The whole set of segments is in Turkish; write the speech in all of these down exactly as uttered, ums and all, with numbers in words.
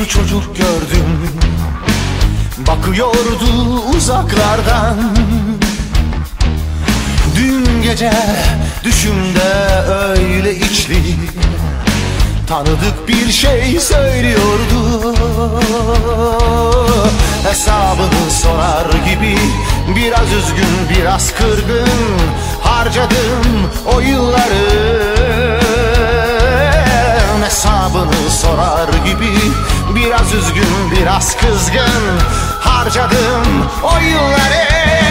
bir çocuk gördüm, bakıyordu uzaklardan. Dün gece düşümde öyle içli, tanıdık bir şey söylüyordu. Hesabını sorar gibi, biraz üzgün biraz kırgın harcadım o yılları. Hesabını sorar gibi, biraz üzgün biraz kızgın harcadım o yılları.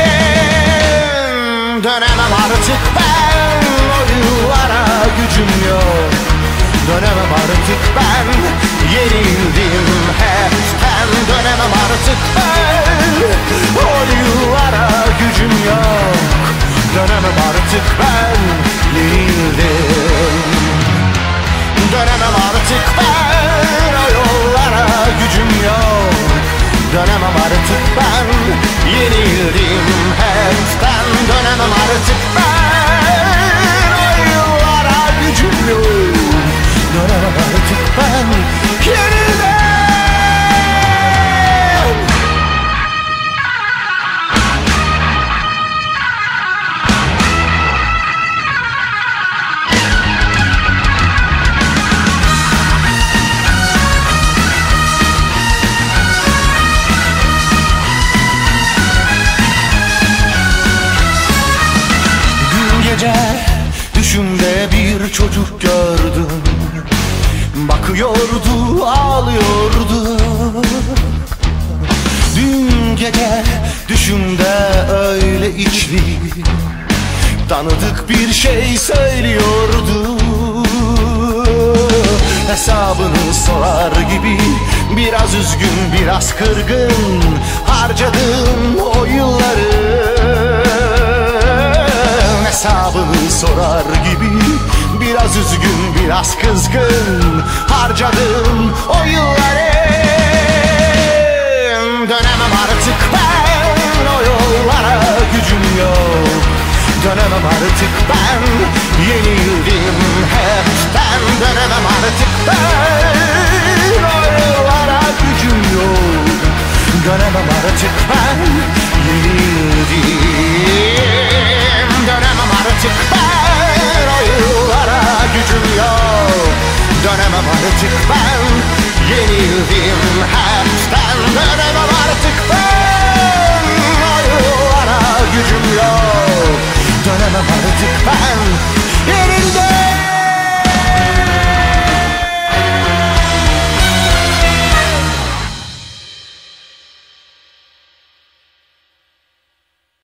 Dönemem artık ben o yıllara, gücüm yok. Dönemem artık ben, yenildim hepten. Dönemem artık ben o yıllara, gücüm yok. Dönemem artık ben, yenildim. Dönemem artık ben o yollara, gücüm yok. Dönemem artık ben, yenildim hepten. Dönemem artık ben o yıllara, gücüm yok. Dönemem artık ben, yenildim. Düşümde bir çocuk gördüm, bakıyordu, ağlıyordu. Dün gece düşümde öyle içli, tanıdık bir şey söylüyordu. Hesabını sorar gibi, biraz üzgün biraz kırgın harcadım o yılları. Hesabını sorar gibi, biraz üzgün biraz kızgın harcadım o yılları. Dönemem artık ben o yollara, gücüm yok. Dönemem artık ben, yenildim hepten. Dönemem artık ben o yollara, gücüm yok. Dönemem artık ben, yenildim. Dönemem artık ben o yıllara, gücüm yok. Dönemem artık ben, yenildim hepten. Dönemem artık ben o yıllara, gücüm yok. Dönemem artık ben,